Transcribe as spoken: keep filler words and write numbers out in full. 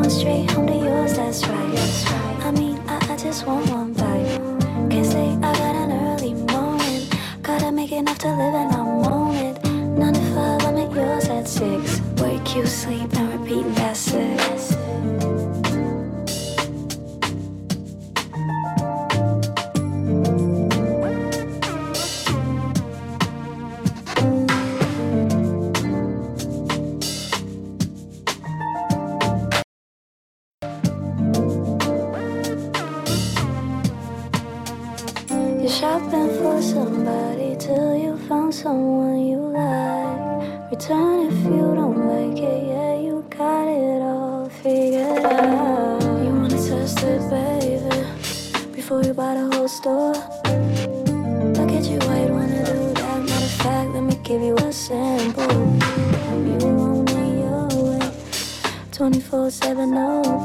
Going straight home to yours, that's right. That's right. I mean, I, I just want one bite. Can't say I got an early morning. Gotta make enough to live and I'm on it. Nine to five, I'm at yours at six. Wake you, sleep, and repeat, and that's it. You're shopping for somebody till you found someone you like. Return if you don't like it, yeah, you got it all figured out. You wanna test it, baby, before you buy the whole store. Look at you, why you wanna do that? Matter of fact, let me give you a sample. You want it your way, twenty-four seven, no